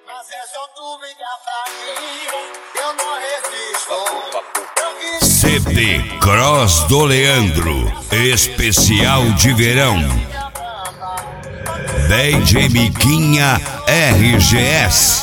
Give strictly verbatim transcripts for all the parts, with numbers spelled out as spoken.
C D Cross do Leandro, especial de verão. D J Miquinha R G S.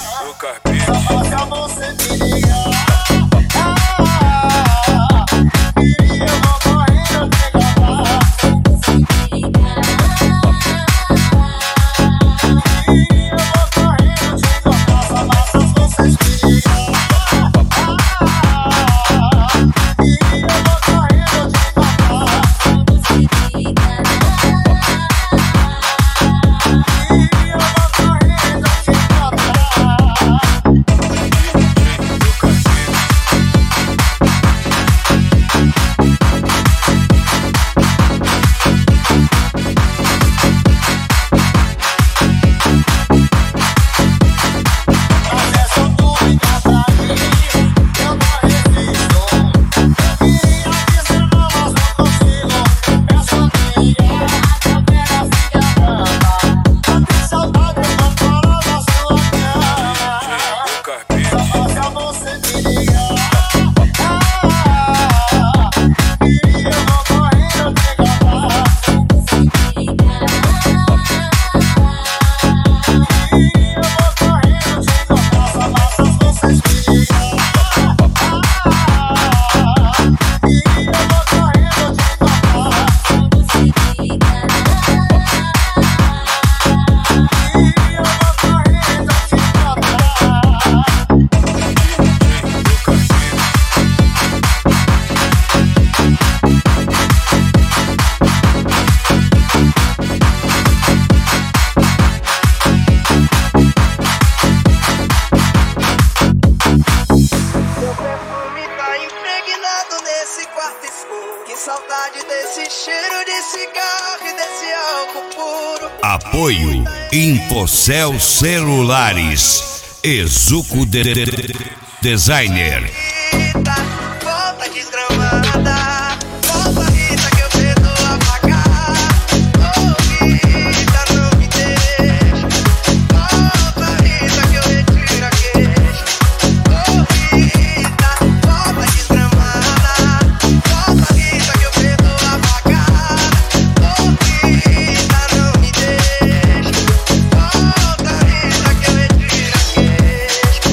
Apoio Infocel Celulares, Exuco de Designer. Volta desgramada, volta Rita que eu perdoo a pagar. Oh Rita, não me deixa. Volta Rita que eu retiro a queixa. Oh Rita, volta desgramada, volta Rita que eu perdoo a pagar. Oh Rita, não me deixa. Volta Rita que eu retiro a queixa.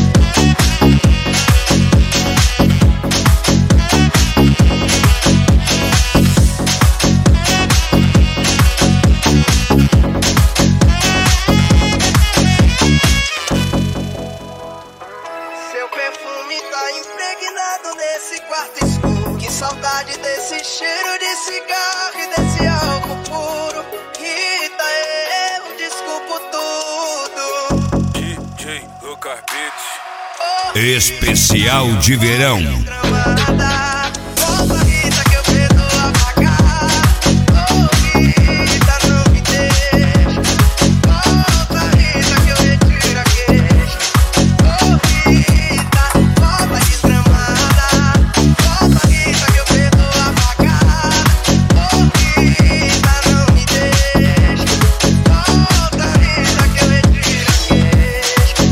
Seu perfume tá impregnado nesse quarto escuro. Que saudade desse cheiro de cigarro e desse álcool puro. Rita, eu desculpo tudo. D J Lucas Beats. Oh, Especial de verão. desgramada, volta Rita que eu perdoo a pagar. Oh Rita, não me deixa. Volta Rita que eu retiro a queixa. Oh Rita, volta desgramada, volta Rita que eu perdoo a pagar. Oh Rita, não me deixa. Volta Rita que eu retiro a queixa.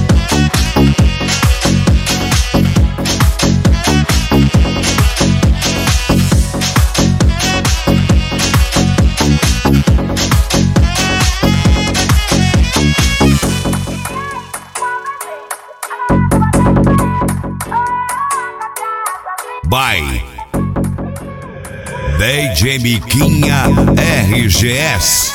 By D J Miquinha R G S.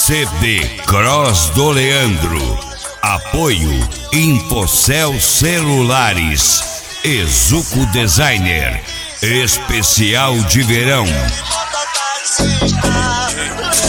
C D Cross do Leandro. Apoio Infocel Celulares. Exuco Designer. Especial de verão. Mototaxista.